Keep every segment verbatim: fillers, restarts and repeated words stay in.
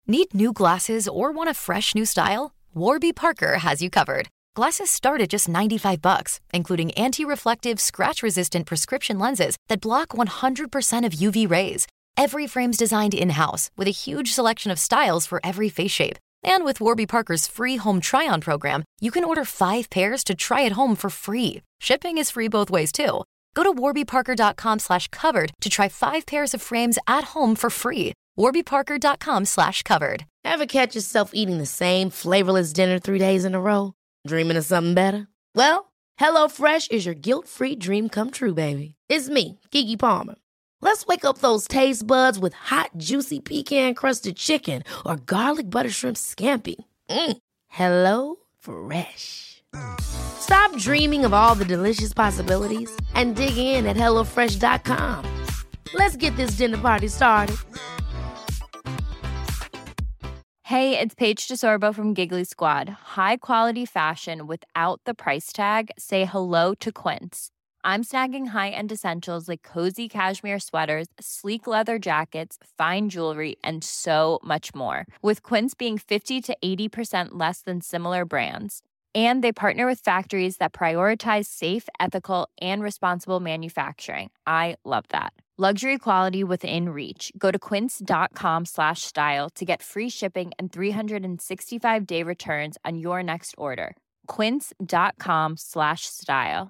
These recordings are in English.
Need new glasses or want a fresh new style? Warby Parker has you covered. Glasses start at just ninety-five bucks, including anti-reflective, scratch-resistant prescription lenses that block one hundred percent of U V rays. Every frame's designed in-house with a huge selection of styles for every face shape. And with Warby Parker's free home try-on program, you can order five pairs to try at home for free. Shipping is free both ways, too. Go to warbyparker.com slash covered to try five pairs of frames at home for free. warbyparker.com slash covered. Ever catch yourself eating the same flavorless dinner three days in a row? Dreaming of something better? Well, HelloFresh is your guilt-free dream come true, baby. It's me, Keke Palmer. Let's wake up those taste buds with hot, juicy pecan-crusted chicken or garlic butter shrimp scampi. Mm. Hello Fresh. Stop dreaming of all the delicious possibilities and dig in at hello fresh dot com. Let's get this dinner party started. Hey, it's Paige DeSorbo from Giggly Squad. High quality fashion without the price tag. Say hello to Quince. I'm snagging high-end essentials like cozy cashmere sweaters, sleek leather jackets, fine jewelry, and so much more. With Quince being fifty to eighty percent less than similar brands. And they partner with factories that prioritize safe, ethical, and responsible manufacturing. I love that. Luxury quality within reach. Go to quince.com slash style to get free shipping and three sixty-five day returns on your next order. Quince.com slash style.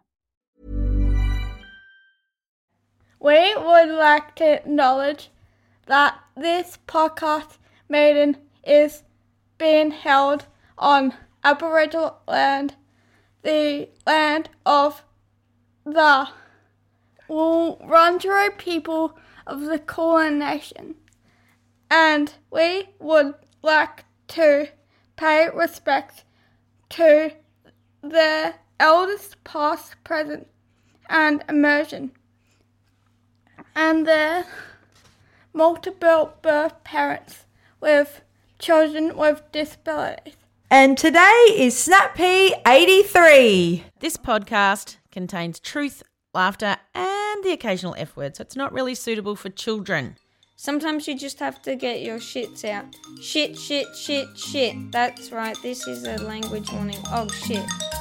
We would like to acknowledge that this podcast meeting is being held on Aboriginal land, the land of the Wurundjeri people of the Kulin Nation, and we would like to pay respect to the elders past, present, and emerging, and their multiple birth parents with children with disabilities. And today is SnapP eighty-three. This podcast contains truth, laughter, and the occasional F word, so it's not really suitable for children. Sometimes you just have to get your shits out. Shit, shit, shit, shit. That's right, this is a language warning. Oh, shit.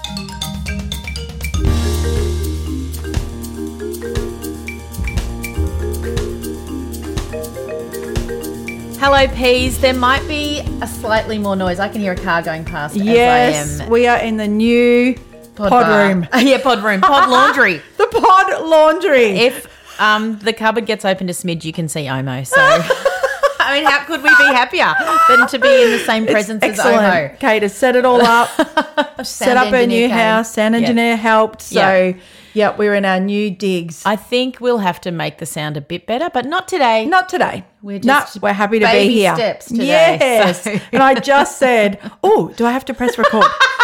Hello, Peas. There might be a slightly more noise. I can hear a car going past Yes, as I am. we are in the new pod, pod room. yeah, pod room. Pod laundry. The pod laundry. If um, the cupboard gets opened a smidge, you can see Omo. So, I mean, how could we be happier than to be in the same presence as Omo? Kate has set it all up, set up her new came. house. Sound engineer yep. helped. So, yep. yep, we're in our new digs. I think we'll have to make the sound a bit better, but not today. Not today. We're just no, we're happy to baby be here. Steps today. Yes. So. And I just said, oh, do I have to press record?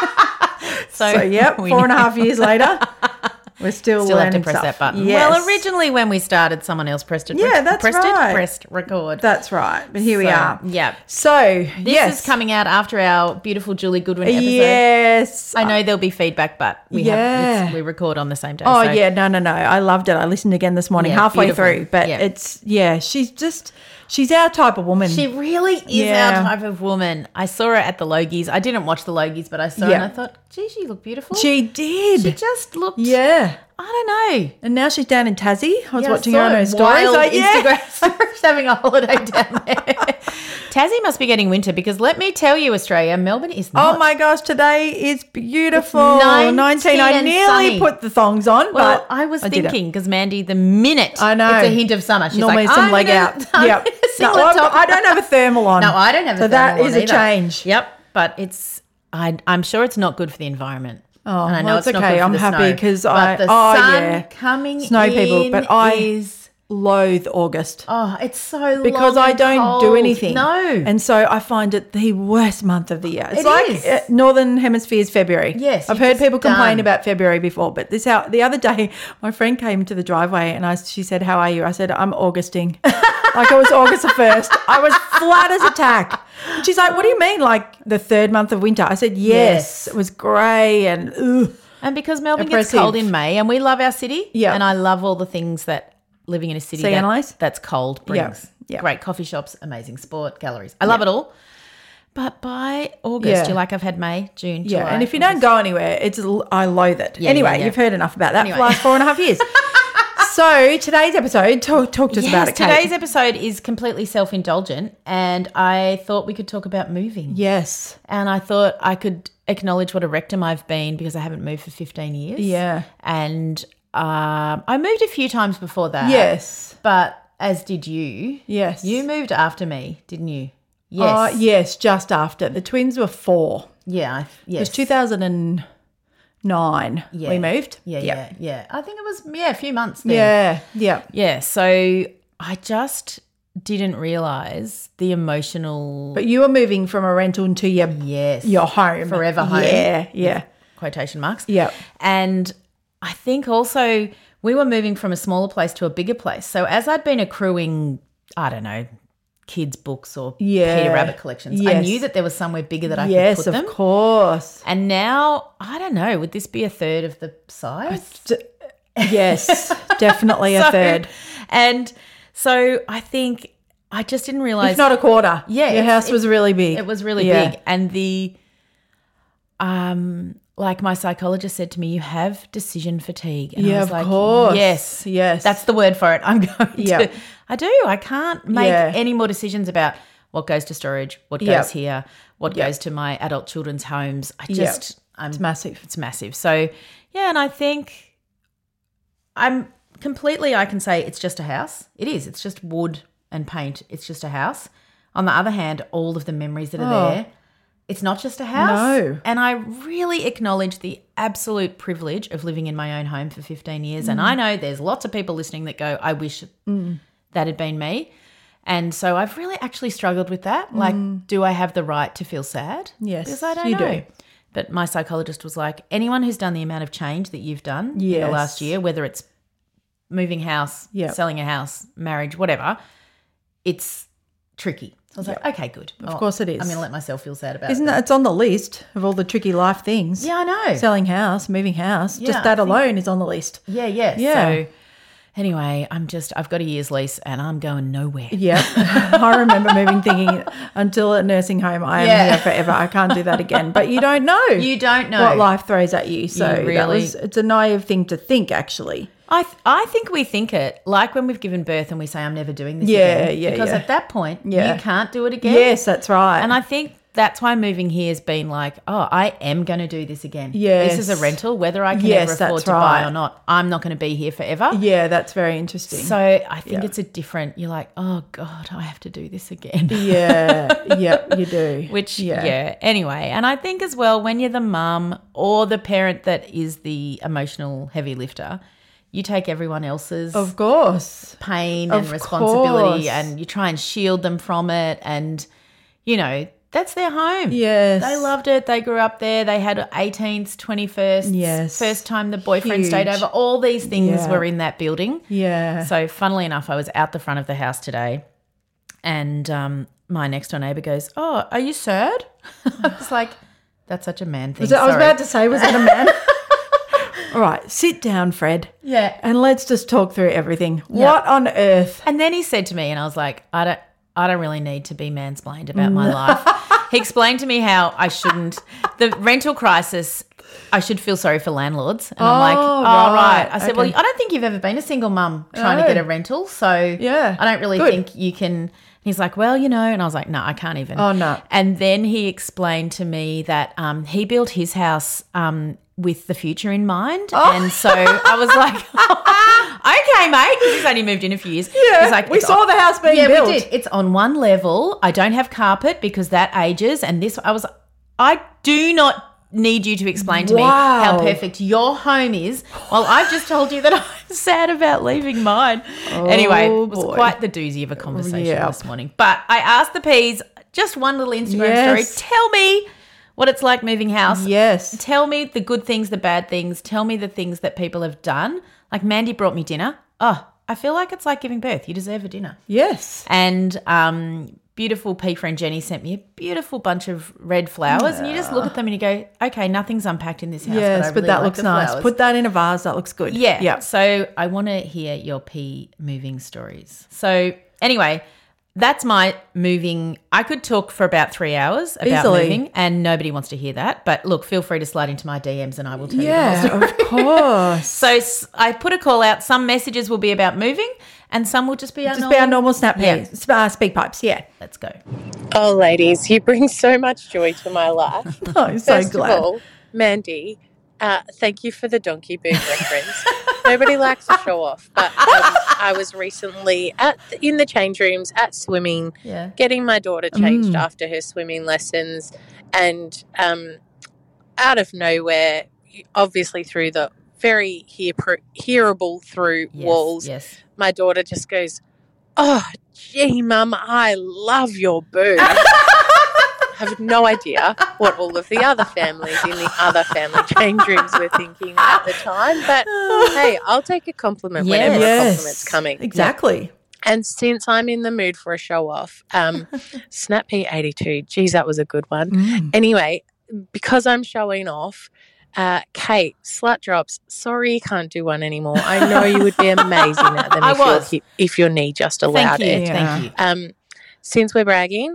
so, so, yep, four and a half years later, we're still, still learning have to press stuff. that button. Yes. Well, originally when we started, someone else pressed it. Yeah, that's pressed right. It, pressed record. That's right. But here so, we are. Yeah. So, this yes. is coming out after our beautiful Julie Goodwin episode. Yes. I know there'll be feedback, but we yeah. have we record on the same day. Oh, so. yeah. No, no, no. I loved it. I listened again this morning, yeah, halfway beautiful. through. But yeah. it's, yeah, she's just... She's our type of woman. She really is yeah. our type of woman. I saw her at the Logies. I didn't watch the Logies, but I saw yeah. her and I thought, gee, she looked beautiful. She did. She just looked, yeah. I don't know. And now she's down in Tassie. I was yeah, watching I her on her stories. Wild like, yeah. Instagram. She's having a holiday down there. Tassie must be getting winter because let me tell you, Australia, Melbourne is not. Oh, my gosh, today is beautiful. nineteen, nineteen I nearly sunny. put the thongs on, well, but I was I thinking because Mandy, the minute I know. it's a hint of summer, she's normally like, some I'm leg gonna, out. I'm Yep. No, no, top. I don't have a thermal on. No, I don't have a so thermal on So that is either. a change. Yep, but it's, I, I'm sure it's not good for the environment. Oh, and I know well, it's, it's not okay. good for I'm the happy snow, because but I the oh sun yeah coming snow in people, but I is loathe August. Oh, it's so because long I and don't cold. do anything. No, and so I find it the worst month of the year. It's it like is. Uh, Northern Hemisphere's February. Yes, I've heard people done. complain about February before, but this how the other day my friend came to the driveway and I she said, "How are you?" I said, "I'm Augusting." Like it was August the first. I was flat as a tack. And she's like, "What do you mean? Like the third month of winter?" I said, "Yes." yes. It was grey and ugh. And because Melbourne Oppressive. gets cold in May and we love our city. Yeah. And I love all the things that living in a city Sea that, analyze? that's cold brings. Yeah. great coffee shops, amazing sport, galleries. I love Yeah. it all. But by August, Yeah. you're like, I've had May, June, Yeah, July. and if you don't go anywhere, it's I loathe it. Yeah, anyway, yeah, yeah. you've heard enough about that Anyway. for the last four and a half years. So today's episode, talk, talk to us Yes, about it, Kate. today's episode is completely self-indulgent, and I thought we could talk about moving. Yes. And I thought I could acknowledge what a rectum I've been because I haven't moved for fifteen years. Yeah. And um, I moved a few times before that. Yes. But as did you. Yes. You moved after me, didn't you? Yes. Uh, yes, just after. The twins were four. Yeah. I- It Yes. was two thousand nine Yeah. we moved. Yeah, Yep. yeah, yeah. I think it was, yeah, a few months then. Yeah, yeah. Yeah. So I just didn't realise the emotional But you were moving from a rental into your, yes, your home. forever home. Yeah, yeah. quotation marks. Yeah. And I think also we were moving from a smaller place to a bigger place. So as I'd been accruing, I don't know, kids' books or Yeah. Peter Rabbit collections, I Yes. knew that there was somewhere bigger that I Yes, could put them. of course. And now, I don't know, would this be a third of the size? Yes, definitely a So- third. And so I think I just didn't realise. If not a quarter. Yeah, Your it's- house it- was really big. It was really Yeah. big. And the, um, like my psychologist said to me, you have decision fatigue. And I Yeah, was of like, course. yes, Yes. that's the word for it. I'm going Yeah. to, I do. I can't make Yeah. any more decisions about what goes to storage, what goes Yep. here, what Yep. goes to my adult children's homes. I Yep. just, I'm, It's massive. it's massive. So, yeah, and I think I'm completely, I can say it's just a house. It is. It's just wood and paint. It's just a house. On the other hand, all of the memories that are Oh. there, it's not just a house. No. And I really acknowledge the absolute privilege of living in my own home for fifteen years. And I know there's lots of people listening that go, I wish that had been me. And so I've really actually struggled with that. Like, do I have the right to feel sad? Yes, Because I don't you know. do. But my psychologist was like, anyone who's done the amount of change that you've done in the Yes. last year, whether it's moving house, Yep. selling a house, marriage, whatever, it's tricky. So I was like, okay, good. Of course it is. I'm going to let myself feel sad about Isn't it. that, it's on the list of all the tricky life things. Yeah, I know. Selling house, moving house. Yeah, just that I think- alone is on the list. yeah, yeah. Yeah. So anyway, I'm just, I've got a year's lease and I'm going nowhere. Yeah. I remember moving thinking until a nursing home, I am Yeah. here forever. I can't do that again. But you don't know. You don't know. what life throws at you. So that really- was, it's a naive thing to think, actually. I th- I think we think it like when we've given birth and we say, I'm never doing this Yeah, again. yeah, Because yeah. at that point, Yeah. you can't do it again. Yes, that's right. And I think that's why moving here has been like, oh, I am going to do this again. Yes. This is a rental, whether I can Yes, ever afford that's to buy right. or not. I'm not going to be here forever. yeah, that's very interesting. So I think Yeah. it's a different, you're like, oh God, I have to do this again. yeah, yeah, you do. Which, yeah. Anyway, and I think as well, when you're the mum or the parent that is the emotional heavy lifter, you take everyone else's Of course. pain Of and responsibility course. and you try and shield them from it. And, you know, that's their home. Yes. They loved it. They grew up there. They had eighteenths, twenty-firsts. Yes. First time the boyfriend Huge. stayed over. All these things Yeah. were in that building. Yeah. So funnily enough, I was out the front of the house today and um, my next door neighbour goes, oh, are you sad? I was like, that's such a man thing. Was it, I was Sorry. about to say, was it a man? All right, sit down, Fred. Yeah. And let's just talk through everything. Yeah. What on earth? And then he said to me, and I was like, I don't, I don't really need to be mansplained about my life. He explained to me how I shouldn't, the rental crisis, I should feel sorry for landlords. And I'm like, Oh, oh, right. right. I said, Okay. well, I don't think you've ever been a single mum trying No. to get a rental. So Yeah. I don't really Good. think you can. He's like, well, you know, and I was like, no, I can't even. Oh, no. And then he explained to me that um, he built his house um, with the future in mind. Oh. And so I was like, okay, mate, because he's only moved in a few years. Yeah, He's like, we "It's saw on- the house being yeah, built. we did. It's on one level. I don't have carpet because that ages. And this, I was, I do not need you to explain to me Wow. how perfect your home is. Well, I've just told you that I'm sad about leaving mine. anyway, it was boy. quite the doozy of a conversation Yep. this morning. But I asked the P's just one little Instagram Yes. story. Tell me what it's like moving house. Yes. Tell me the good things, the bad things. Tell me the things that people have done. Like Mandy brought me dinner. Oh, I feel like it's like giving birth. You deserve a dinner. Yes. And um, beautiful P friend Jenny sent me a beautiful bunch of red flowers, and you just look at them and you go, okay, nothing's unpacked in this house. Yes, but, I but really that like looks the nice. flowers. Put that in a vase. That looks good. Yeah. Yeah. So I want to hear your P moving stories. So anyway, that's my moving. I could talk for about three hours about Easily. moving, and nobody wants to hear that. But look, feel free to slide into my D Ms and I will tell you the Yeah, whole story. of course. So s- I put a call out. Some messages will be about moving and some will just be our Just normal. be our normal snap Yeah. peas, uh, speak pipes, yeah. Let's go. Oh, ladies, you bring so much joy to my life. I'm so First glad. of all, Mandy, uh, thank you for the donkey boom reference. Nobody likes to show off, but um, I was recently at the, in the change rooms at swimming, Yeah. getting my daughter changed Mm. after her swimming lessons, and um, out of nowhere, obviously through the very hear, hearable through Yes, walls, Yes. my daughter just goes, "Oh, gee, Mum, I love your boob." I have no idea what all of the other families in the other family change rooms were thinking at the time, but hey, I'll take a compliment whenever a compliment's coming. Exactly. And since I'm in the mood for a show off, um, Snap P eighty-two, geez, that was a good one. Mm. Anyway, because I'm showing off, uh, Kate, Slut Drops, sorry you can't do one anymore. I know you would be amazing at them I if, was. Your, hip- if your knee just allowed Thank you. it. Yeah. Thank you. Um, since we're bragging,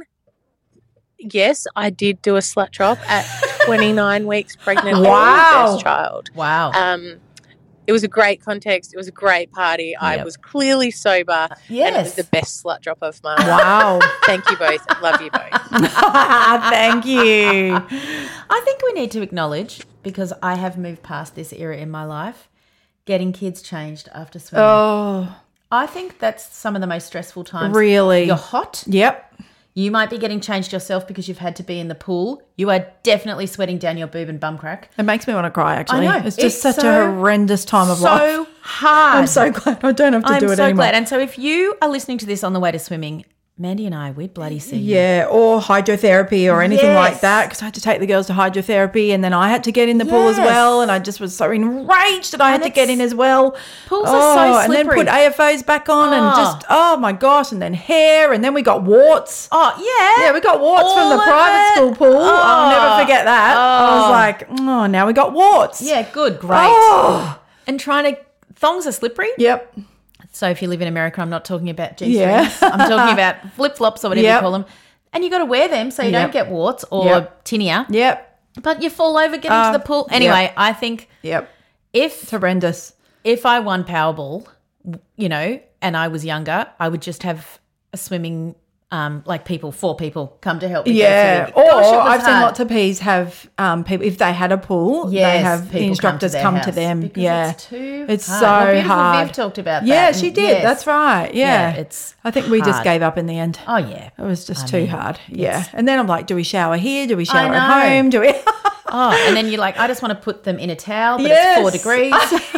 yes, I did do a slut drop at twenty-nine weeks pregnant with Wow. my first child. Wow. Um, it was a great context. It was a great party. I Yep. was clearly sober, and it Yes. was the best slut drop of my life. Wow. Thank you both. Love you both. Thank you. I think we need to acknowledge, because I have moved past this era in my life, getting kids changed after swimming. Oh, I think that's some of the most stressful times. really? You're hot. Yep. You might be getting changed yourself because you've had to be in the pool. You are definitely sweating down your boob and bum crack. It makes me want to cry, actually. I know. It's just It's such so- a horrendous time of so life. hard. I'm so glad I don't have to I'm do it so anymore. glad. And so if you are listening to this on the way to swimming, Mandy and I, we'd bloody see you. Yeah, or hydrotherapy or anything like Yes. that, because I had to take the girls to hydrotherapy, and then I had to get in the pool as Yes. well, and I just was so enraged that I had And to get it's- in as well. Pools are so And then slippery. put A F Os back on, and Oh. just oh my gosh, and then hair, and then we got warts. Oh, yeah. Yeah, we got warts from All the of private it. school pool. I'll Oh. never forget that. I was Oh. like, oh, now we got warts. Yeah, good, great. Oh. And trying to, thongs are slippery. Yep. So if you live in America, I'm not talking about G-strings. Yeah. I'm talking about flip-flops or whatever Yep. you call them. And you got to wear them so you Yep. don't get warts or Yep. tinea. Yep. But you fall over getting Uh, to the pool. Anyway, yep. I think Yep. if It's horrendous. if I won Powerball, you know, and I was younger, I would just have a swimming, um, like people, four people come to help me. Yeah, go swimming. or Gosh, it was I've seen hard. lots of P's have um, people if they had a pool, Yes, they have people the instructors their come to, house them. because Yeah, it's too It's hard. so Well, beautiful hard. Viv talked about that. Yeah, and she did. yes. That's right. Yeah, Yeah, it's I think we just hard. gave up in the end. Oh yeah. It was just I too mean, hard. Yeah, it's- and then I'm like, do we shower here? Do we I shower at know. home? Do we? Oh, and then you're like, I just want to put them in a towel, but Yes. it's four degrees.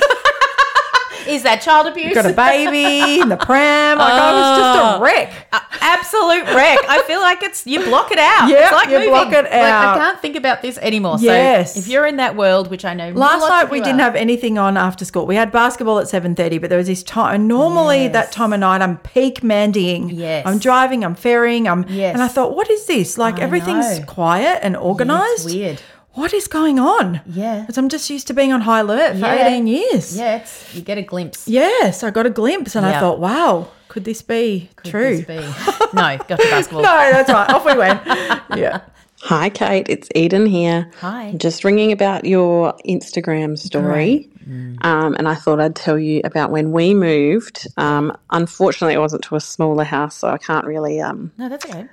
Is that child abuse? Got a baby in the pram. Like I was just Oh. a wreck. A- absolute wreck. I feel like it's you block it out. Yeah, it's like you moving. block it Like, out. I can't think about this anymore. Yes. So if you're in that world, which I know Last lots night of we you didn't are. have anything on after school. We had basketball at seven thirty, but there was this time. And normally Yes. that time of night, I'm peak mandying. Yes. I'm driving, I'm ferrying, I'm. Yes. And I thought, what is this? Like I everything's know. quiet and Yeah, organised. it's weird. What is going on? Yeah. Because I'm just used to being on high alert for Yeah. eighteen years. Yeah, it's you get a glimpse. Yes, I got a glimpse and I Yeah. thought, wow, could this be Could true? this be? No, got to basketball. No, that's right. Off we went. Yeah. Hi, Kate. It's Eden here. Hi. I'm just ringing about your Instagram story. Um, and I thought I'd tell you about when we moved. Um, unfortunately, it wasn't to a smaller house, so I can't really um, No, that's okay.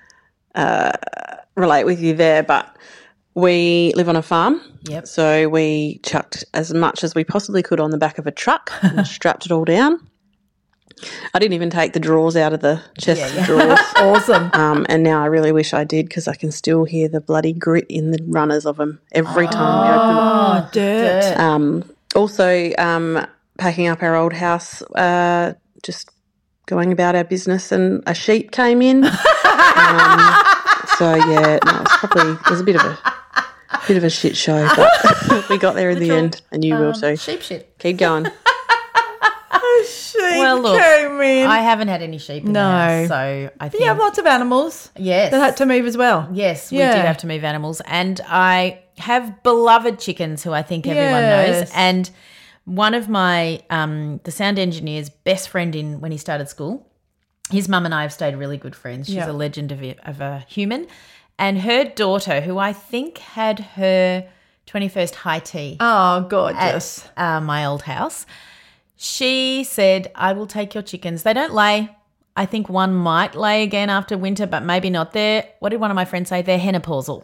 relate with you there. But we live on a farm. Yep. So we chucked as much as we possibly could on the back of a truck and strapped it all down. I didn't even take the drawers out of the chest Yeah, of yeah. drawers. Awesome. Um, and now I really wish I did because I can still hear the bloody grit in the runners of them every time we open them. Oh, dirt. dirt. Um, also, um, packing up our old house, uh, just going about our business, and a sheep came in. um, so yeah, no, it's probably it was a bit of a bit of a shit show, but we got there in the end, and you will Um, too. sheep shit. Keep going. Sheep Well, look, came in. I haven't had any sheep in No. the house, so I But think you have lots of animals yes, that had to move as well. yes, we Yeah. did have to move animals, and I have beloved chickens who I think everyone knows, Yes. and one of my um, the sound engineer's best friend in when he started school his mum and I have stayed really good friends. She's Yeah. a legend of a, of a human. And her daughter, who I think had her twenty-first high tea Oh, gorgeous. at uh, my old house, she said, I will take your chickens. They don't lay. I think one might lay again after winter, but maybe not. They're, what did one of my friends say? They're henopausal.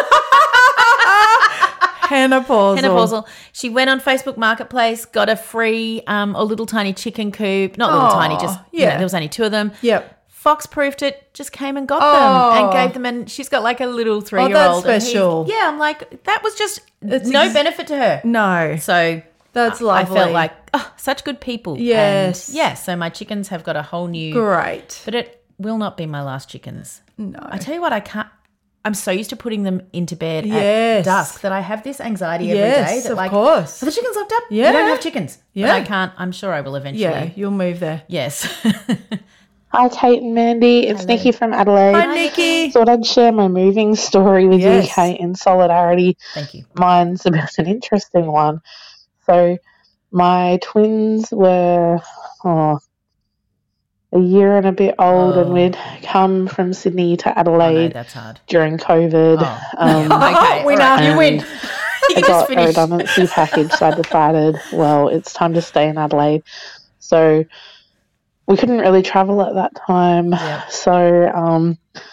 Henopausal. Henopausal. She went on Facebook Marketplace, got a free um, a little tiny chicken coop. Not little Aw, tiny, just, you know, yeah. there was only two of them. Yep. Fox proofed it, just came and got Oh. them and gave them, and she's got like a little three-year-old. and he- special. yeah, I'm like, that was just It's no ex- benefit to her. No. So That's I- lovely. I felt like, oh, such good people. Yes. And yeah, so my chickens have got a whole new. Great. But it will not be my last chickens. No. I tell you what, I can't. I'm so used to putting them into bed Yes. at dusk that I have this anxiety every Yes, day. That of like, course. Are the chickens locked up? Yeah. You don't have chickens. Yeah. But I can't. I'm sure I will eventually. Yeah, you'll move there. Yes. Hi, Kate and Mandy. It's Nikki from Adelaide. Hi, Nikki. Thought I'd share my moving story with Yes. you, Kate, in solidarity. Thank you. Mine's a bit of an interesting one. So my twins were oh, a year and a bit old, Oh. and we'd come from Sydney to Oh, no, Adelaide that's hard. during COVID. Oh. Um, Okay, Winner, all right. you win. and You I can just got a finish. redundancy package, so I decided, well, it's time to stay in Adelaide. So we couldn't really travel at that time. Yep. So um,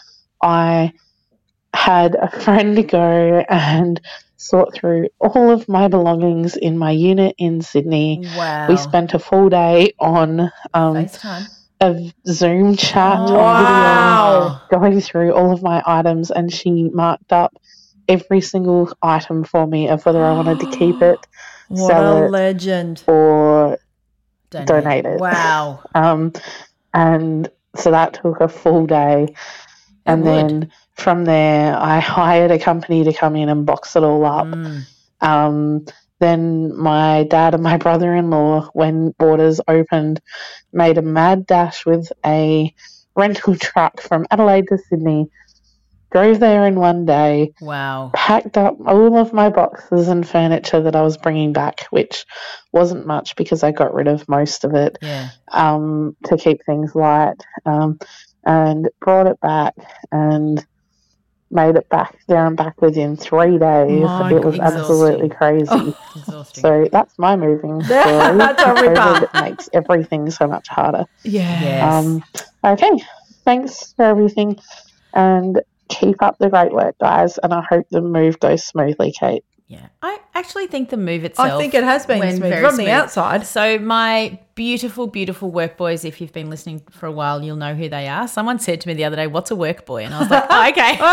I had a friend go and sort through all of my belongings in my unit in Sydney. Wow. We spent a full day on um, FaceTime. a Zoom chat on Wow. video, going through all of my items, and she marked up every single item for me of whether I wanted to keep it, What sell a it, legend. or Donate. donate it. Wow. Um, and so that took a full day. And would. then from there, I hired a company to come in and box it all up. Mm. Um, then my dad and my brother-in-law, when borders opened, made a mad dash with a rental truck from Adelaide to Sydney, drove there in one day, Wow. packed up all of my boxes and furniture that I was bringing back, which wasn't much because I got rid of most of it, Yeah. um, to keep things light, um, and brought it back and made it back there and back within three days. My It was exhausting. absolutely crazy. Exhausting. So that's my moving story. That's a ripper. COVID makes everything so much harder. Yeah. Yes. Um, okay, thanks for everything, and keep up the great work, guys, and I hope the move goes smoothly, Kate. Yeah, I actually think the move itself. I think it has been went smooth very from the smooth. outside. So my beautiful, beautiful work boys, if you've been listening for a while, you'll know who they are. Someone said to me the other day, "What's a work boy?" And I was like, oh,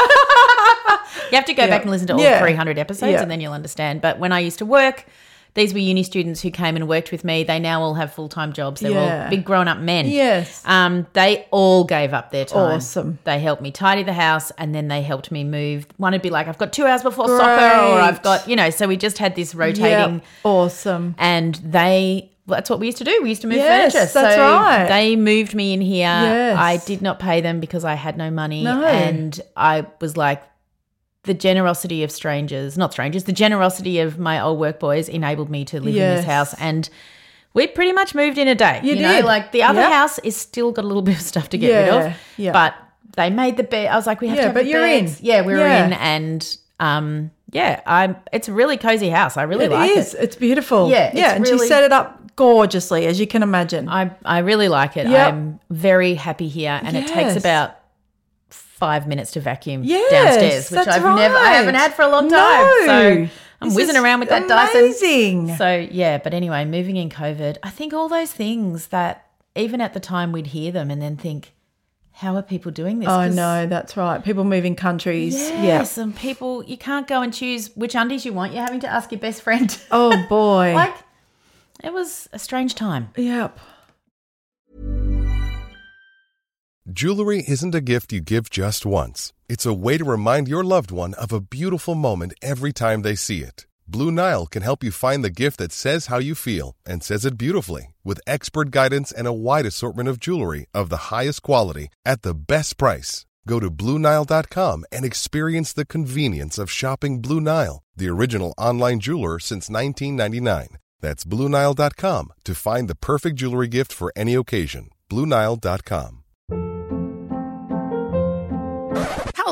"Okay." You have to go Yeah. back and listen to all Yeah. three hundred episodes, Yeah. and then you'll understand. But when I used to work, these were uni students who came and worked with me. They now all have full time jobs. They're Yeah. all big grown up men. Yes. Um, they all gave up their time. Awesome. They helped me tidy the house, and then they helped me move. One would be like, I've got two hours before soccer, or I've Great. got, you know, so we just had this rotating. Yep. Awesome. And they, well, that's what we used to do. We used to move Yes, furniture. that's so right. They moved me in here. Yes. I did not pay them because I had no money. No. And I was like, the generosity of strangers, not strangers, the generosity of my old work boys enabled me to live in Yes. this house. And we pretty much moved in a day. You know, did. like the other Yep. house is still got a little bit of stuff to get rid Yeah, of. yeah. But they made the bed. I was like, we have Yeah, to have but the you're in. beds. Yeah, we were Yeah. in. And um, yeah, I'm. It's a really cozy house. I really It like is. it. It's beautiful. Yeah, it's yeah, and she really- set it up gorgeously, as you can imagine. I I really like it. Yep. I'm very happy here, and it takes Yes. about five minutes to vacuum Yes, downstairs, which that's I've never, I right. haven't had for a long time. No. So I'm This whizzing is around with that Dyson. amazing. So yeah, but anyway, moving in COVID, I think all those things that even at the time we'd hear them and then think, how are people doing this? Oh, 'Cause- no, that's right. People moving countries. Yes, and people, you can't go and choose which undies you want. You're having to ask your best friend. Oh, boy. Like, it was a strange time. Yep. Jewelry isn't a gift you give just once. It's a way to remind your loved one of a beautiful moment every time they see it. Blue Nile can help you find the gift that says how you feel and says it beautifully, with expert guidance and a wide assortment of jewelry of the highest quality at the best price. Go to Blue Nile dot com and experience the convenience of shopping Blue Nile, the original online jeweler since nineteen ninety-nine. That's Blue Nile dot com to find the perfect jewelry gift for any occasion. Blue Nile dot com.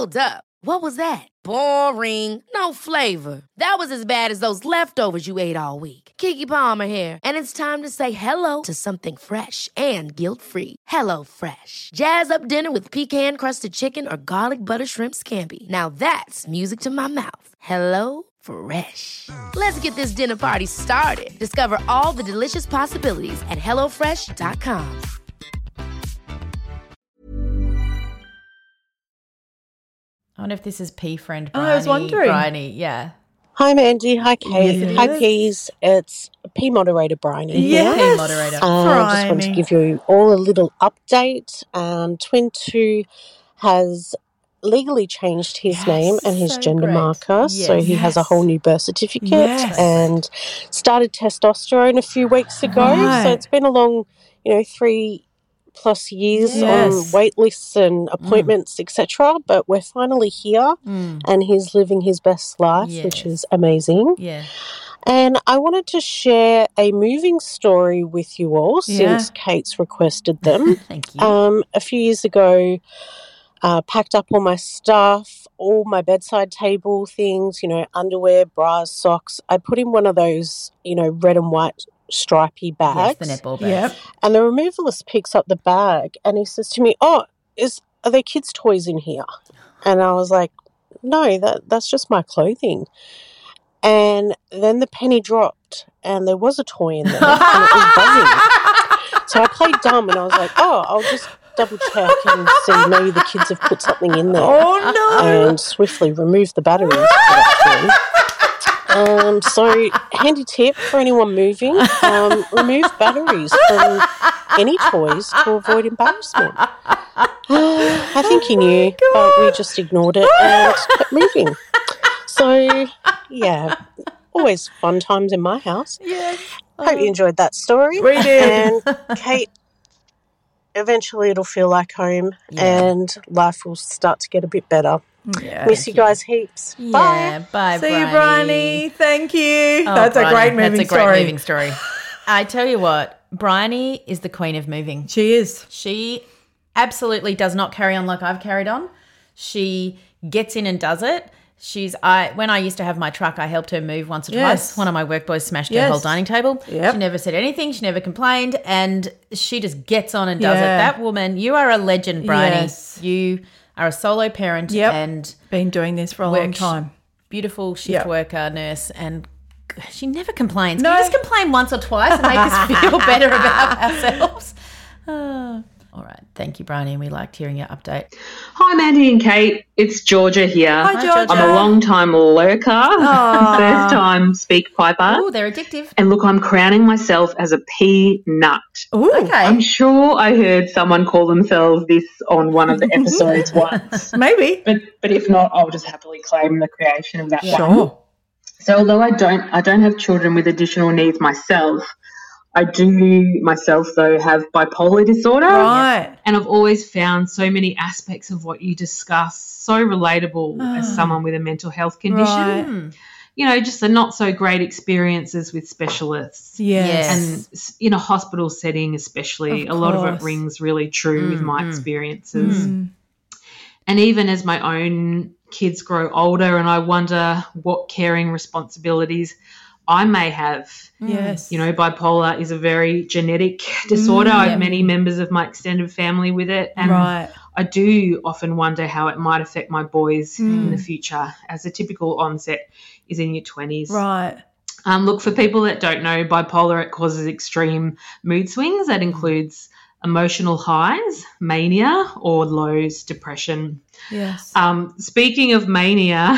Hold up. What was that? Boring. No flavor. That was as bad as those leftovers you ate all week. Keke Palmer here, and it's time to say hello to something fresh and guilt-free. Hello Fresh. Jazz up dinner with pecan-crusted chicken or garlic butter shrimp scampi. Now that's music to my mouth. Hello Fresh. Let's get this dinner party started. Discover all the delicious possibilities at hello fresh dot com. I wonder if this is P friend Oh, Bryony. I was wondering. Bryony, yeah. Hi, Mandy. Hi, Kate. Yes, it Hi, is. Peas. It's P moderator Bryony here. Yes. P moderator. Um, I just wanted to Bryony. give you all a little update. Um, Twin two has legally changed his Yes, name and his so gender great. marker, so Yes. he has a whole new birth certificate Yes. and started testosterone a few weeks ago. Right. So it's been a long, you know, three plus years Yes. on wait lists and appointments, et cetera. But we're finally here, Mm. and he's living his best life, which Yes. is amazing. Yeah. And I wanted to share a moving story with you all Yeah. since Kate's requested them. Thank you. um, a few years ago, uh, packed up all my stuff, all my bedside table things, you know, underwear, bras, socks. I put in one of those, you know, red and white stripy yes, bags. the netball bag. Yep. And the removalist picks up the bag and he says to me, "Oh, is are there kids' toys in here?" And I was like, "No, that that's just my clothing." And then the penny dropped and there was a toy in there and it was buzzing. So I played dumb and I was like, "Oh, I'll just double check and see maybe the kids have put something in there." Oh, no. And swiftly removed the batteries for that toy. Um, so, handy tip for anyone moving, um, remove batteries from any toys to avoid embarrassment. I think he knew, but we just ignored it and kept moving. So, yeah, always fun times in my house. Yes. Hope you enjoyed that story. We did. And Kate, eventually it'll feel like home and life will start to get a bit better. Yeah. Miss you guys heaps. Bye. Yeah, bye, See you, Bryony. Bryony. Thank you. Oh, That's Bryony, a great moving That's a story. great moving story. I tell you what, Bryony is the queen of moving. She is. She absolutely does not carry on like I've carried on. She gets in and does it. She's I when I used to have my truck, I helped her move once or Yes. twice. One of my work boys smashed Yes. her whole dining table. Yep. She never said anything. She never complained, and she just gets on and does Yeah. it. That woman, you are a legend, Bryony. Yes. You are a solo parent Yep. and Been doing this for a long works- time. beautiful shift Yep. worker, nurse, and she never complains. No. Can you just complain once or twice and make us feel better about ourselves? Oh. All right. Thank you, Bryony. We liked hearing your update. Hi, Mandy and Kate. It's Georgia here. Hi, Georgia. I'm a long-time lurker, first time speak piper. Oh, they're addictive. And look, I'm crowning myself as a pea nut. Ooh. Okay. I'm sure I heard someone call themselves this on one of the episodes once. Maybe. But but if not, I'll just happily claim the creation of that one. Sure. So although I don't I don't have children with additional needs myself, I do myself, though, have bipolar disorder. Right. And I've always found so many aspects of what you discuss so relatable as someone with a mental health condition. Right. You know, just the not so great experiences with specialists. Yes. And s- in a hospital setting especially, Of a lot of course. it rings really true with my Mm, mm. experiences. Mm. And even as my own kids grow older and I wonder what caring responsibilities I may have. Yes. You know, bipolar is a very genetic disorder. I have yeah. many members of my extended family with it. And Right. I do often wonder how it might affect my boys in Mm. the future, as the typical onset is in your twenties. Right. Um, look, for people that don't know, bipolar, it causes extreme mood swings. That includes emotional highs, mania, or lows, depression. Yes. Um, speaking of mania,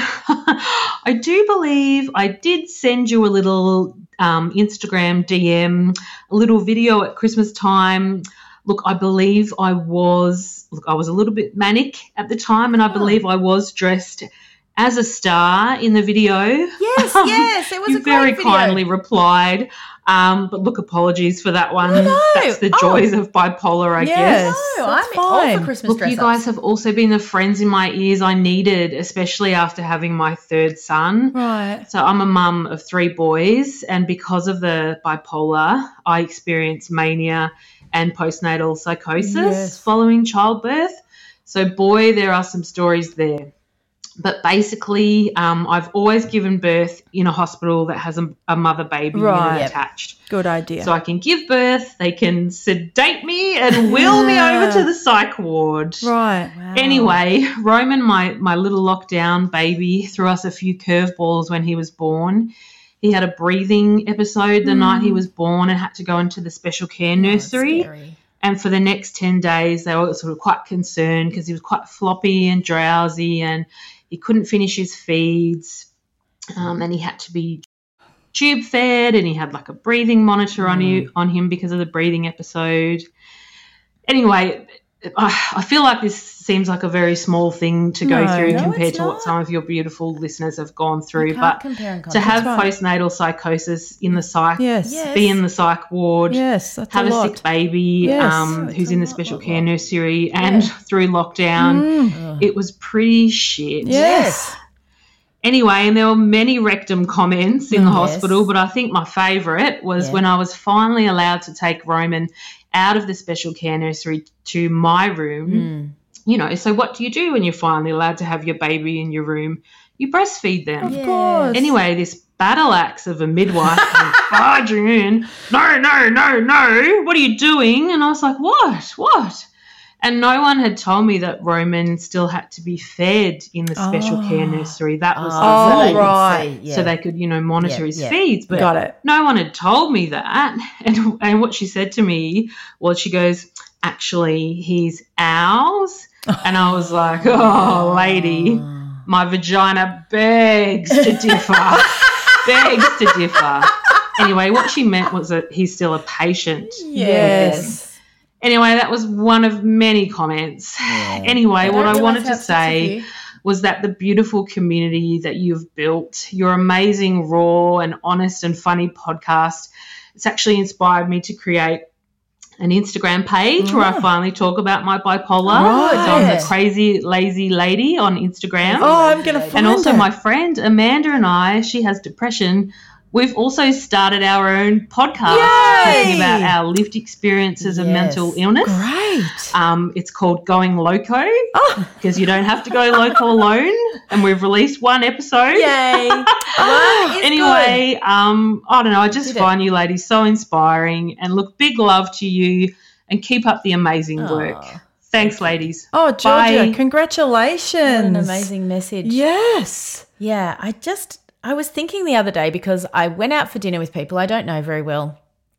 I do believe I did send you a little um, Instagram D M, a little video at Christmas time. Look, I believe I was, look, I was a little bit manic at the time, and I believe I was dressed as a star in the video. Yes, yes, it was you a great very video. kindly replied. Um, but look, apologies for that one. No, That's the oh. joys of bipolar, I Yes. guess. No, That's I'm all fine. for Christmas Look, dress you guys have also been the friends in my ears I needed, especially after having my third son. Right. So I'm a mum of three boys, and because of the bipolar, I experienced mania and postnatal psychosis Yes. following childbirth. So, boy, there are some stories there. But basically, um, I've always given birth in a hospital that has a, a mother-baby Right. unit attached. Good idea. So I can give birth, they can sedate me and wheel me over to the psych ward. Right. Anyway, Roman, my, my little lockdown baby, threw us a few curveballs when he was born. He had a breathing episode the Mm. night he was born and had to go into the special care nursery. Scary. And for the next ten days, they were sort of quite concerned because he was quite floppy and drowsy and he couldn't finish his feeds, um, and he had to be tube fed, and he had like a breathing monitor on, you, on him because of the breathing episode. Anyway, I, I feel like this seems like a very small thing to go No, through no, compared it's to what not. some of your beautiful listeners have gone through. You can't But compare and to contrast. have That's right. postnatal psychosis in the psych, Yes. Yes. be in the psych ward, Yes, that's have a a, lot. sick baby Yes. um, It's who's a in the lot, special lot, care lot. nursery and through lockdown, Mm. it was pretty shit. Yes. Anyway, and there were many rectum comments in the Yes. hospital, but I think my favourite was Yeah. when I was finally allowed to take Roman out of the special care nursery to my room. Mm. You know, so what do you do when you're finally allowed to have your baby in your room? You breastfeed them. Of course. Anyway, this battle axe of a midwife came barging in. No, no, no, no. What are you doing? And I was like, what? What? And no one had told me that Roman still had to be fed in the special Oh. care nursery. That was Oh, the so they thing. could right. see, yeah. So they could, you know, monitor Yeah, his yeah. feeds. But Got it. no one had told me that. And, and what she said to me was she goes, actually, he's ours. And I was like, oh, lady, my vagina begs to differ. begs to differ. Anyway, what she meant was that he's still a patient. Yes. Anyway, that was one of many comments. Anyway, what I wanted to say was that the beautiful community that you've built, your amazing, raw and honest and funny podcast, it's actually inspired me to create an Instagram page where I finally talk about my bipolar. Right. So I'm the crazy lazy lady on Instagram. Oh, I'm going to find and also it. my friend Amanda and I, she has depression. We've also started our own podcast Yay! talking about our lived experiences of Yes. mental illness. Great. Um, it's called Going Loco Oh. because you don't have to go loco alone. And we've released one episode. Yay. Well, it's Anyway, um, I don't know. I just Did it? find you ladies so inspiring. And look, big love to you and keep up the amazing good. work. Aw, Thanks, ladies. Oh, Georgia, Bye. congratulations. what an amazing message. Yes. Yeah, I just, I was thinking the other day because I went out for dinner with people I don't know very well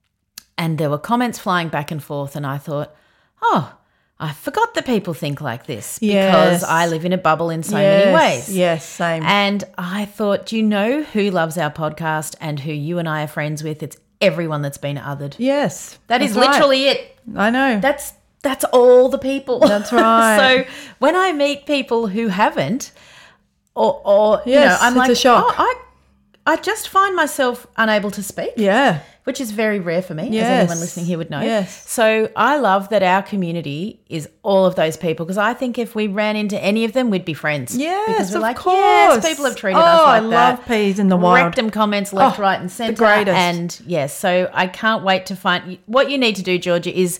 and there were comments flying back and forth and I thought, oh, I forgot that people think like this because Yes. I live in a bubble in so yes. many ways. Yes, same. And I thought, do you know who loves our podcast and who you and I are friends with? It's everyone that's been othered. yes. That is that's right. literally it. I know. That's that's all the people. That's right. So when I meet people who haven't, or, or you Yes, know, I'm it's like, a shock. oh, I, I just find myself unable to speak. yeah. Which is very rare for me, as Yes. anyone listening here would know. Yes. So I love that our community is all of those people because I think if we ran into any of them, we'd be friends. Yes, because we're of like, course. yes, people have treated Oh, us like I that. love peas in the wild. Rectum comments left, Oh, right, and the centre. greatest. And yes, so I can't wait to find what you need to do, Georgia, is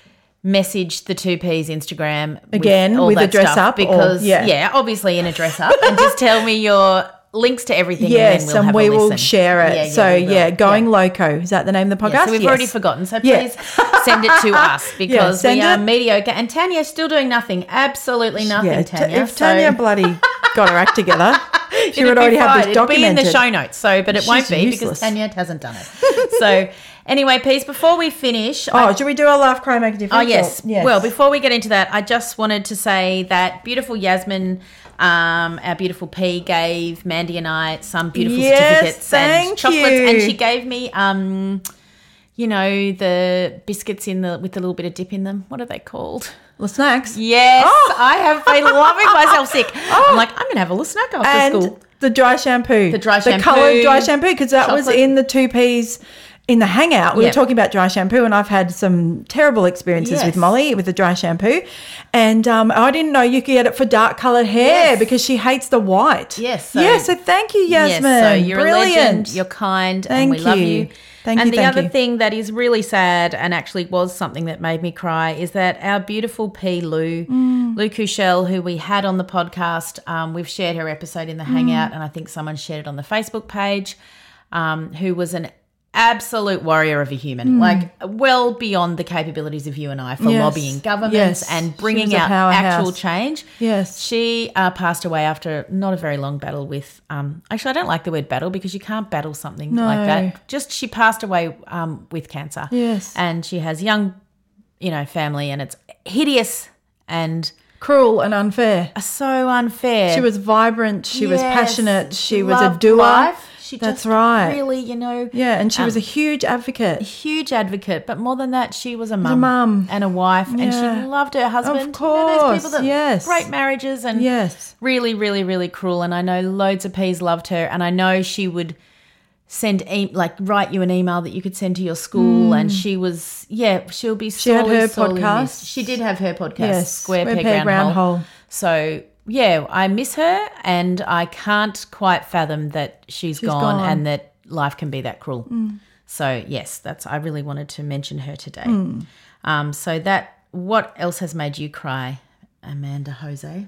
message the two P's Instagram Again, with, all with a that dress stuff up or- because yeah. yeah. obviously in a dress up, and just tell me your links to everything. Yes, and, then we'll and have we a will listen. share it. Yeah, yeah, so we will. yeah, Going Yeah. Loco. Is that the name of the podcast? Yeah, so we've Yes. already forgotten. So Yeah. please send it to us because send we are it. mediocre. And Tanya's still doing nothing. Absolutely nothing, Yeah, t- Tanya. if Tanya so bloody got her act together, she it'd would be already have fine. this It'd be in documented. the show notes. So, but it won't She's be useless. because Tanya hasn't done it. So anyway, Peace, before we finish, Oh, I- should we do our laugh, cry, make a difference? Oh, yes. Or- yes. Well, before we get into that, I just wanted to say that beautiful Yasmin, um, our beautiful P, gave Mandy and I some beautiful Yes, certificates and thank chocolates. you. And she gave me, um, you know, the biscuits in the with a little bit of dip in them. What are they called? the snacks. Yes. Oh. I have been loving myself sick. I'm like, I'm going to have a little snack after And school. the dry shampoo. The dry The shampoo, coloured dry shampoo, because that was chocolate. in the two P's in the hangout, we Yep. were talking about dry shampoo, and I've had some terrible experiences Yes. with Molly with the dry shampoo. And um, I didn't know you could get it for dark coloured hair Yes. because she hates the white. Yes. So, yeah, so thank you, Yasmin. Yes, so you're Brilliant. a legend, you're kind, Thank and we love you. you. Thank and you, the thank other you. thing that is really sad and actually was something that made me cry is that our beautiful P. Lou, Mm. Lou Cushell, who we had on the podcast, um, we've shared her episode in the Mm. Hangout, and I think someone shared it on the Facebook page, um, who was an absolute warrior of a human, Mm. like well beyond the capabilities of you and I for Yes. lobbying governments Yes. and She bringing was a out powerhouse. actual change. Yes. She uh, passed away after not a very long battle with, um, actually I don't like the word battle because you can't battle something No. like that. Just she passed away um, with cancer. Yes. And she has young, you know, family, and it's hideous and Cruel and unfair. so unfair. She was vibrant. She was Yes. passionate. She was a Loved doer. life. She That's just right. really, you know. Yeah, and she was um, a huge advocate. huge advocate, but more than that, she was a a mum, mum. and a wife, and Yeah. she loved her husband. Of You know, those course, people that yes. great marriages and Yes. really, really, really cruel. And I know loads of P's loved her, and I know she would send e- like write you an email that you could send to your school, and she was yeah, she'll be. She had sorely, her sorely podcast. missed. She did have her podcast, Yes, Square, Square Peg, Peg, Round, Round Hole. Hole. So yeah, I miss her, and I can't quite fathom that she's, She's gone, gone. and that life can be that cruel. Mm. So yes, that's I really wanted to mention her today. Um, so that what else has made you cry, Amanda Jose?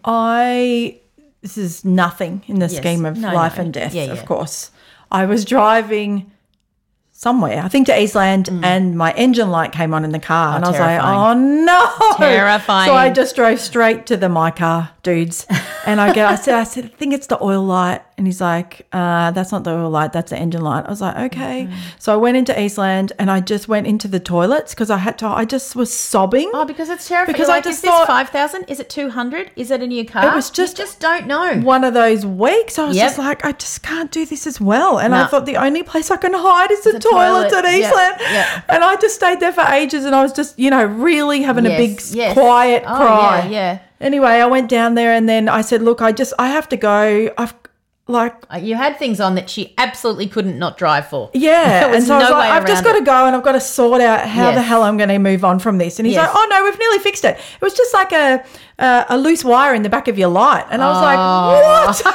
I this is nothing in the Yes. scheme of No, life no. and death, Yeah, yeah. of course. I was driving somewhere, I think to Eastland, and my engine light came on in the car, and I was like, terrifying. "Oh no!" Terrifying. So I just drove straight to the my car dudes, and I get, I said, "I said, I think it's the oil light," and he's like, uh, "That's not the oil light, that's the engine light." I was like, "Okay." So I went into Eastland, and I just went into the toilets because I had to. I just was sobbing. Oh, because it's terrifying. Because You're I like, just is this thought- five thousand? Is it two hundred? Is it a new car? It was just- you just don't know. One of those weeks, I was Yep. just like, I just can't do this as well. And I No. thought the only place I can hide is the, The toilets toilet. at Yep, Eastland. yep. And I just stayed there for ages, and I was just, you know, really having a Yes, big, yes. quiet Oh, cry. yeah, yeah. Anyway, I went down there, and then I said, look, I just, I have to go. I've, like, Uh, You had things on that she absolutely couldn't not drive for. yeah. There was And so I was no like, way I've just around got to go, and I've got to sort out how the Yes. hell I'm going to move on from this. And he's Yes. like, oh, no, we've nearly fixed it. It was just like a, a, a loose wire in the back of your light. And I was like, what?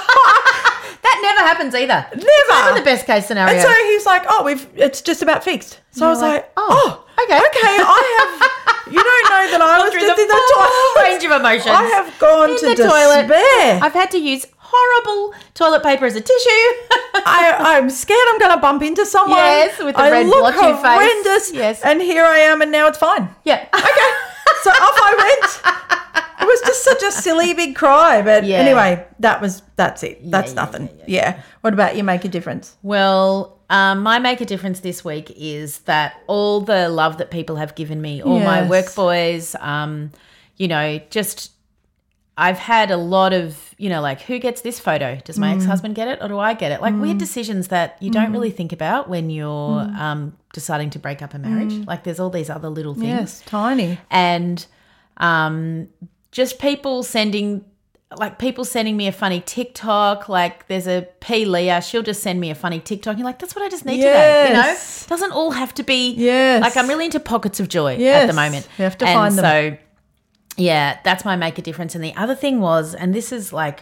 That never happens either. Never. Never the best case scenario. And so he's like, "Oh, we've it's just about fixed." So I was You're like, like, "Oh, "Oh, okay. okay." I have. You don't know that I was through just the in the full toilet. range of emotions. I have gone In to the despair. toilet. I've had to use horrible toilet paper as a tissue. I, I'm scared I'm going to bump into someone. Yes, with the I red look blotchy face. horrendous. Yes. And here I am, and now it's fine. yeah. Okay. So off I went. It was just such a silly big cry, but Yeah. anyway, that was that's it. That's yeah, nothing. Yeah, What about you? Make a difference. Well, um, my make a difference this week is that all the love that people have given me, all my Yes. work boys, um, you know, just I've had a lot of, you know, like who gets this photo? Does my Mm. ex-husband get it or do I get it? Like weird Mm. decisions that you don't Mm. really think about when you're Mm. um, deciding to break up a marriage. Mm. Like there's all these other little things. Yes, tiny. And um, just people sending, like people sending me a funny TikTok. Like there's a P. Leah, she'll just send me a funny TikTok. You're like, that's what I just need today. You know, Yes. doesn't all have to be. Yes. Like I'm really into pockets of joy at Yes. the moment. You have to and find them. So yeah, that's my make a difference. And the other thing was, and this is like,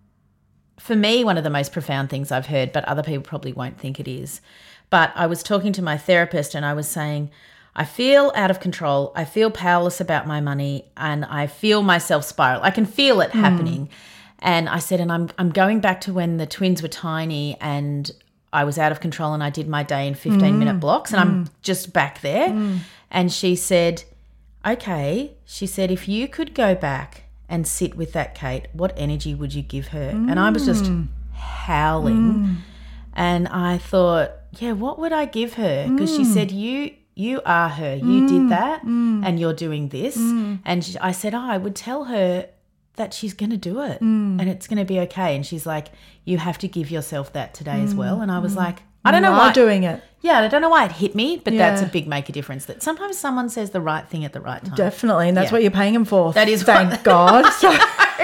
for me, one of the most profound things I've heard, but other people probably won't think it is. But I was talking to my therapist and I was saying, I feel out of control. I feel powerless about my money and I feel myself spiral. I can feel it Mm. happening. And I said, and I'm I'm going back to when the twins were tiny and I was out of control and I did my day in fifteen minute Mm. blocks and I'm Mm. just back there. Mm. And she said, okay, she said, if you could go back and sit with that Kate, what energy would you give her? And I was just Mm. howling. Mm. And I thought, yeah, what would I give her? Because she Mm. said, you you are her. You Mm. did that Mm. and you're doing this. Mm. And she, I said, oh, I would tell her that she's going to do it Mm. and it's going to be okay. And she's like, you have to give yourself that today as Mm. well. And I was Mm. like, I don't You know are why. doing it. Yeah, I don't know why it hit me, but that's a Yeah. big make a difference. That sometimes someone says the right thing at the right time. Definitely, and that's Yeah. what you're paying him for. That is thank what- God. So,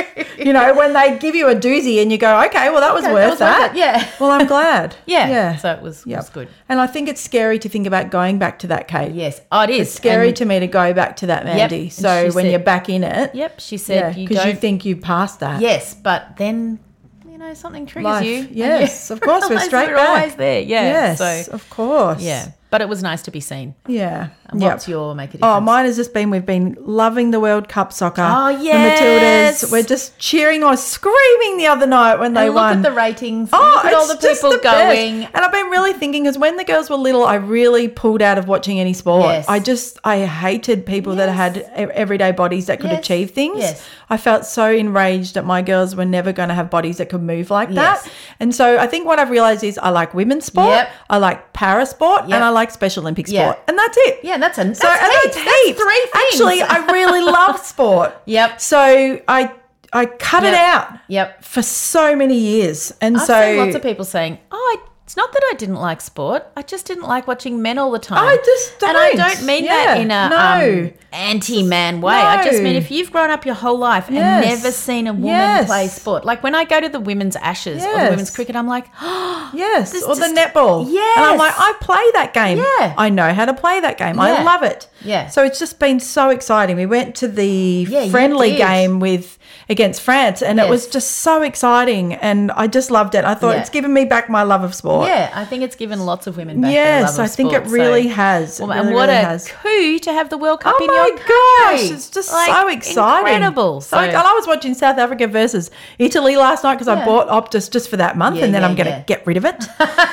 You know, when they give you a doozy and you go, okay, well, that was Okay, worth that was that. worth it, yeah. Well, I'm glad. Yeah. Yeah. So it was, Yep. was good. And I think it's scary to think about going back to that, Kate. Yes. Oh, it is. It's scary And- to me to go back to that, Mandy. and So she when said- you're back in it. Yep. She said you because don't. you think you passed that. Yes, but then, you know, something triggers Life. you. and Yes, you of course, we're realise straight we're back. always there. Yeah. Yes, So, of course. yeah. But it was nice to be seen. Yeah. And Yep. what's your make a difference? Oh, mine has just been, we've been loving the World Cup soccer. Oh, The yes. Matildas. We're just cheering or screaming the other night when they And look won. at the ratings. Oh, look at all the it's just people the best. going. And I've been really thinking, because when the girls were little, I really pulled out of watching any sport. Yes. I just, I hated people that had e- everyday bodies that could Yes. achieve things. Yes. I felt so enraged that my girls were never going to have bodies that could move like Yes. that. And so I think what I've realised is I like women's sport, Yep. I like para sport, Yep. and I like Special Olympic Yeah. sport. And that's it. Yeah, that's a that's So and heaps. that's That's heaps. three things. Actually, I really love sport. Yep. So I I cut it Yep. out. Yep. For so many years, and I've so seen lots of people saying, "Oh, I, it's not that I didn't like sport. I just didn't like watching men all the time." I just don't. And I don't mean Yeah, that in a no. um, anti-man way. I just No. mean if you've grown up your whole life Yes. and never seen a woman Yes. play sport, like when I go to the women's Ashes or the Yes. women's cricket, I'm like, oh, Yes, This or the just- netball. Yes. And I'm like, I play that game. Yeah. I know how to play that game. I Yeah. love it. Yeah. So it's just been so exciting. We went to the Yeah, you friendly did. game with against France, and it was Yes. just so exciting, and I just loved it. I thought Yeah. it's given me back my love of sport. yeah, I think it's given lots of women back their Yes, love I of think it sport, really so- has. It Well, and really, what really a has. coup to have the World Cup Oh in my your country. gosh, it's just Like, so exciting. Incredible. So, and I was watching South Africa versus Italy last night because I Yeah. bought Optus just for that month, Yeah, and then yeah, I'm going to yeah. get rid of it.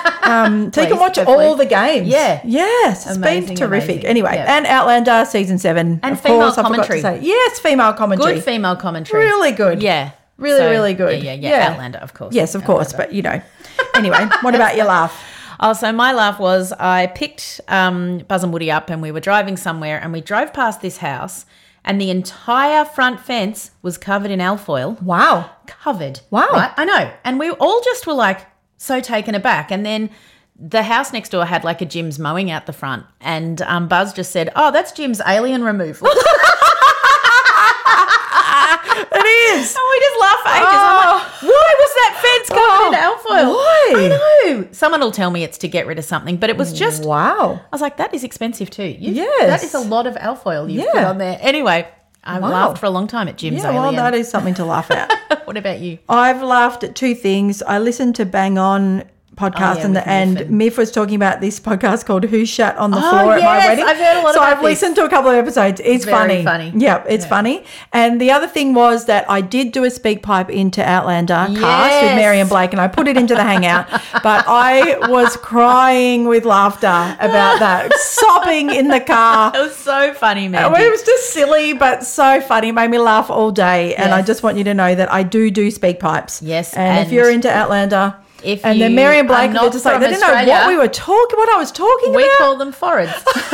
Um, so you can Please, watch go all please. the games. Yeah. Yes, it's Amazing, been terrific. amazing. Anyway, Yeah. and Outlander season seven. And of female course, I forgot to commentary. say. Yes, female commentary. Good female commentary. Really good. Yeah. Really, So, really good. Yeah, yeah, yeah. Outlander, of course. Yes, of course. But, you know. Anyway, what about your laugh? Oh, so my laugh was I picked um, Buzz and Woody up and we were driving somewhere and we drove past this house and the entire front fence was covered in alfoil. Wow. Covered. Wow. Right? I know. And we all just were like so taken aback. And then the house next door had like a Jim's mowing out the front and um, Buzz just said, oh, that's Jim's alien removal. It is. And we just laughed for ages. I'm like, why was that fence covered in alfoil? Why? I know. Someone will tell me it's to get rid of something, but it was just, Wow. I was like, that is expensive too. You, Yes. That is a lot of alfoil you've Yeah. put on there. Anyway, I Wow. laughed for a long time at Jim's Yeah, well, alien. that is something to laugh at. What about you? I've laughed at two things. I listened to Bang On podcast Oh, yeah, and, with the, and Miff Miff, and- was talking about this podcast called Who Shat on the Oh, Floor at My yes, Wedding. I've heard a lot so about I've this. listened to a couple of episodes. It's Very funny. funny. Yep, it's Yeah. funny. And the other thing was that I did do a speak pipe into Outlander cast with Yes. Mary and Blake, and I put it into the hangout. But I was crying with laughter about that, sobbing in the car. It was so funny, man. Well, it was just silly, but so funny. It made me laugh all day. And I Yes. just want you to know that I do do speak pipes. Yes, And, if and you're into Outlander, if and then you Mary and are Blake, not they're just like, from they didn't know Australia, what we were talking, what I was talking we about. call them foreheads.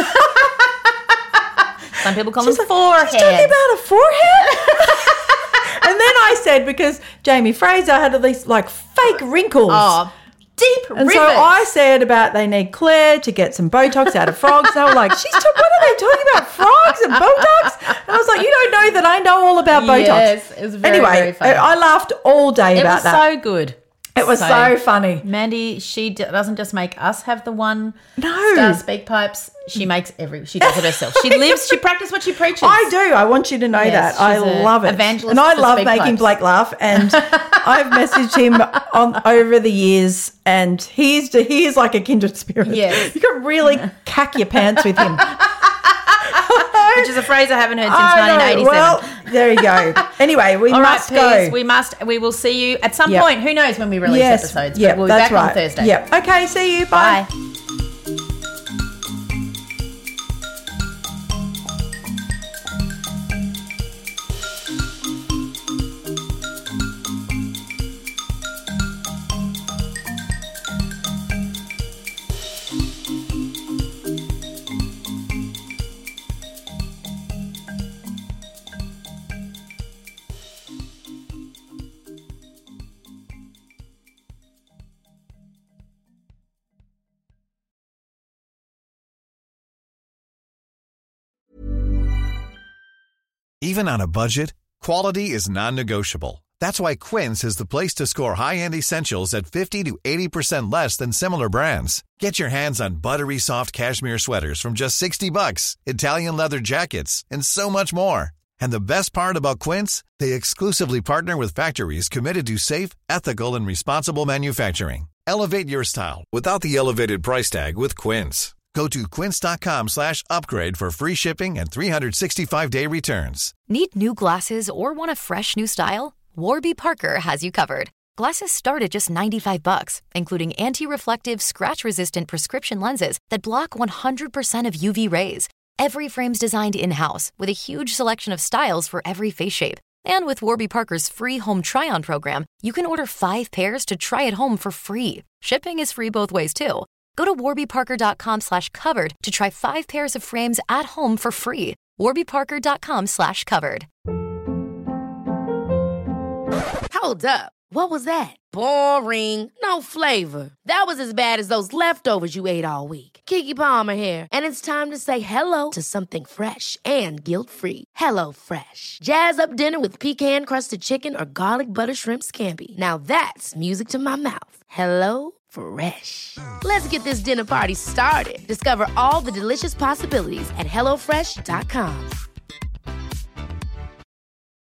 Some people call She's them like, foreheads. She's talking about a forehead? And then I said, because Jamie Fraser had all these like fake wrinkles. Oh, deep And rivets. so I said about they need Claire to get some Botox out of frogs. They were like, she's ta- what are they talking about, frogs and Botox? And I was like, you don't know that I know all about Botox. Yes, it was very, anyway, very funny. I I laughed all day It about was that. so good. It was so funny. Mandy, she d- doesn't just make us have the one No. star speak pipes. She makes every. She does it herself. She lives. She practices what she preaches. I do. I want you to know Yes, that. I she's a love it. evangelist And I for love speak making pipes. Blake laugh. And I've messaged him on over the years, and he's he is like a kindred spirit. Yes. You can really cack your pants with him. Which is a phrase I haven't heard since I know. nineteen eighty-seven. Well, there you go. Anyway, we All right, must Peas, go. we must. We will see you at some Yep. point. Who knows when we release yes. episodes? Yep, but we'll be that's back right. on Thursday. Yep. Okay. See you. Bye. Bye. Even on a budget, quality is non-negotiable. That's why Quince is the place to score high-end essentials at fifty to eighty percent less than similar brands. Get your hands on buttery soft cashmere sweaters from just sixty bucks, Italian leather jackets, and so much more. And the best part about Quince, they exclusively partner with factories committed to safe, ethical, and responsible manufacturing. Elevate your style without the elevated price tag with Quince. Go to quince.com slash upgrade for free shipping and three sixty-five day returns. Need new glasses or want a fresh new style? Warby Parker has you covered. Glasses start at just ninety-five bucks, including anti-reflective, scratch-resistant prescription lenses that block one hundred percent of U V rays. Every frame's designed in-house with a huge selection of styles for every face shape. And with Warby Parker's free home try-on program, you can order five pairs to try at home for free. Shipping is free both ways, too. Go to warbyparker.com slash covered to try five pairs of frames at home for free. warbyparker.com slash covered. Hold up. What was that? Boring. No flavor. That was as bad as those leftovers you ate all week. Keke Palmer here, and it's time to say hello to something fresh and guilt-free. Hello Fresh. Jazz up dinner with pecan-crusted chicken or garlic butter shrimp scampi. Now that's music to my mouth. Hello Fresh. Let's get this dinner party started. Discover all the delicious possibilities at hello fresh dot com.